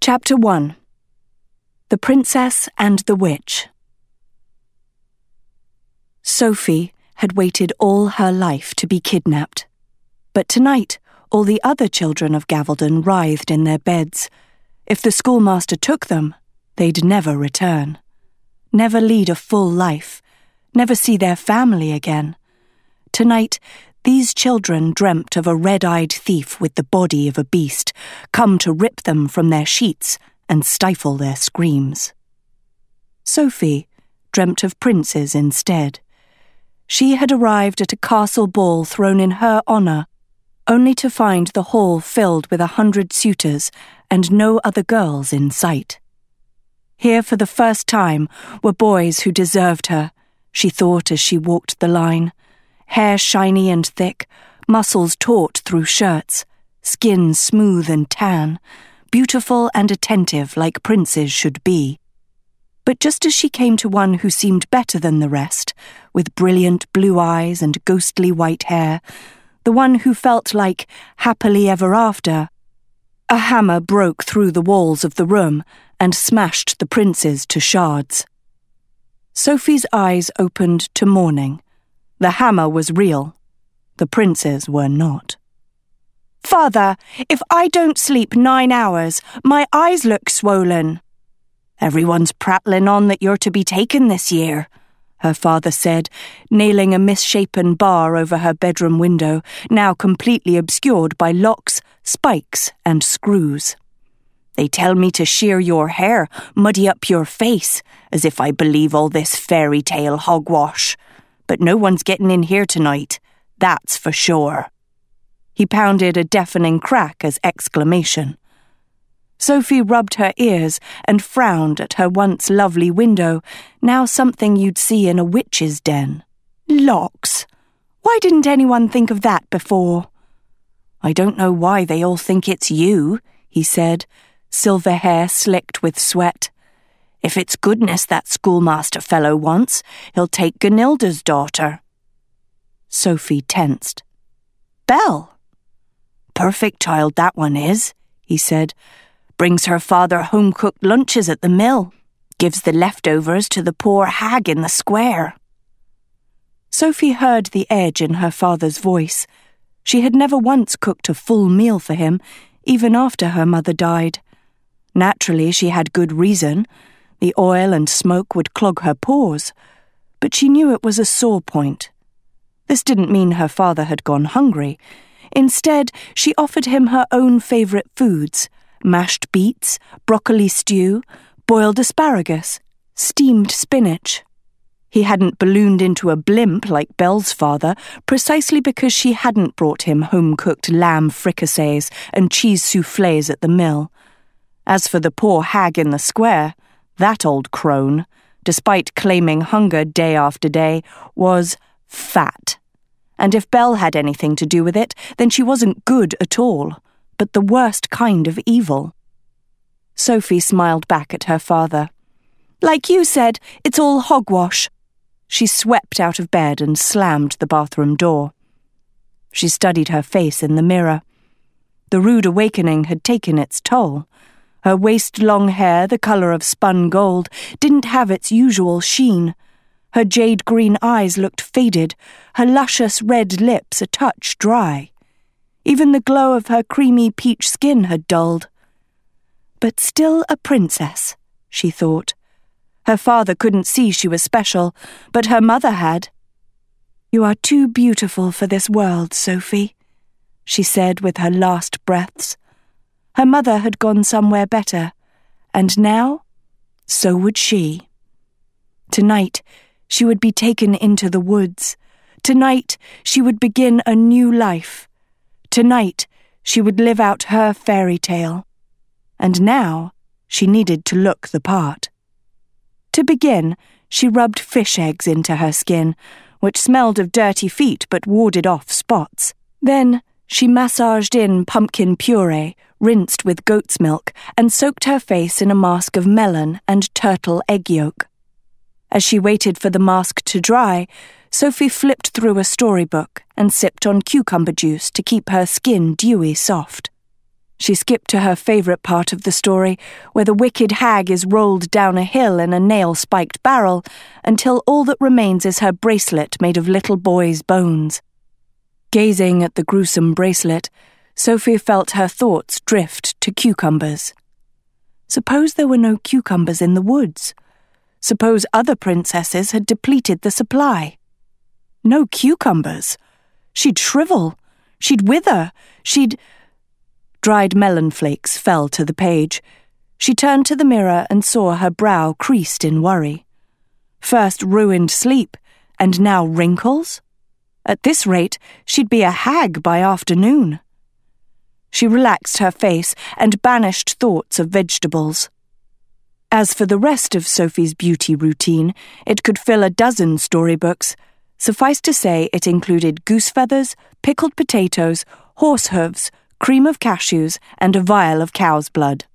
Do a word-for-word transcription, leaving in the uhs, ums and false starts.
Chapter one. The Princess and the Witch. Sophie had waited all her life to be kidnapped. But tonight, all the other children of Gavaldon writhed in their beds. If the schoolmaster took them, they'd never return. Never lead a full life. Never see their family again. Tonight, these children dreamt of a red-eyed thief with the body of a beast, come to rip them from their sheets and stifle their screams. Sophie dreamt of princes instead. She had arrived at a castle ball thrown in her honour, only to find the hall filled with a hundred suitors and no other girls in sight. Here for the first time were boys who deserved her, she thought as she walked the line. Hair shiny and thick, muscles taut through shirts, skin smooth and tan, beautiful and attentive like princes should be. But just as she came to one who seemed better than the rest, with brilliant blue eyes and ghostly white hair, the one who felt like happily ever after, a hammer broke through the walls of the room and smashed the princes to shards. Sophie's eyes opened to morning. The hammer was real. The princes were not. "Father, if I don't sleep nine hours, my eyes look swollen." "Everyone's prattling on that you're to be taken this year," her father said, nailing a misshapen bar over her bedroom window, now completely obscured by locks, spikes, and screws. "They tell me to shear your hair, muddy up your face, as if I believe all this fairy tale hogwash. But no one's getting in here tonight, that's for sure." He pounded a deafening crack as exclamation. Sophie rubbed her ears and frowned at her once lovely window, now something you'd see in a witch's den. Locks. Why didn't anyone think of that before? "I don't know why they all think it's you," he said, silver hair slicked with sweat. "If it's goodness that schoolmaster fellow wants, he'll take Gunilda's daughter." Sophie tensed. "Belle?" "Perfect child that one is," he said. "Brings her father home-cooked lunches at the mill. Gives the leftovers to the poor hag in the square." Sophie heard the edge in her father's voice. She had never once cooked a full meal for him, even after her mother died. Naturally, she had good reason. The oil and smoke would clog her pores, but she knew it was a sore point. This didn't mean her father had gone hungry. Instead, she offered him her own favourite foods, mashed beets, broccoli stew, boiled asparagus, steamed spinach. He hadn't ballooned into a blimp like Belle's father, precisely because she hadn't brought him home-cooked lamb fricassees and cheese soufflés at the mill. As for the poor hag in the square, that old crone, despite claiming hunger day after day, was fat. And if Belle had anything to do with it, then she wasn't good at all, but the worst kind of evil. Sophie smiled back at her father. "Like you said, it's all hogwash." She swept out of bed and slammed the bathroom door. She studied her face in the mirror. The rude awakening had taken its toll. Her waist-long hair, the colour of spun gold, didn't have its usual sheen. Her jade-green eyes looked faded, her luscious red lips a touch dry. Even the glow of her creamy peach skin had dulled. But still a princess, she thought. Her father couldn't see she was special, but her mother had. "You are too beautiful for this world, Sophie," she said with her last breaths. Her mother had gone somewhere better, and now, so would she. Tonight, she would be taken into the woods. Tonight, she would begin a new life. Tonight, she would live out her fairy tale. And now, she needed to look the part. To begin, she rubbed fish eggs into her skin, which smelled of dirty feet but warded off spots. Then, she massaged in pumpkin puree, rinsed with goat's milk, and soaked her face in a mask of melon and turtle egg yolk. As she waited for the mask to dry, Sophie flipped through a storybook and sipped on cucumber juice to keep her skin dewy soft. She skipped to her favourite part of the story, where the wicked hag is rolled down a hill in a nail-spiked barrel until all that remains is her bracelet made of little boys' bones. Gazing at the gruesome bracelet, Sophie felt her thoughts drift to cucumbers. Suppose there were no cucumbers in the woods. Suppose other princesses had depleted the supply. No cucumbers. She'd shrivel. She'd wither. She'd... Dried melon flakes fell to the page. She turned to the mirror and saw her brow creased in worry. First ruined sleep, and now wrinkles? At this rate, she'd be a hag by afternoon. She relaxed her face and banished thoughts of vegetables. As for the rest of Sophie's beauty routine, it could fill a dozen storybooks. Suffice to say, it included goose feathers, pickled potatoes, horse hooves, cream of cashews, and a vial of cow's blood.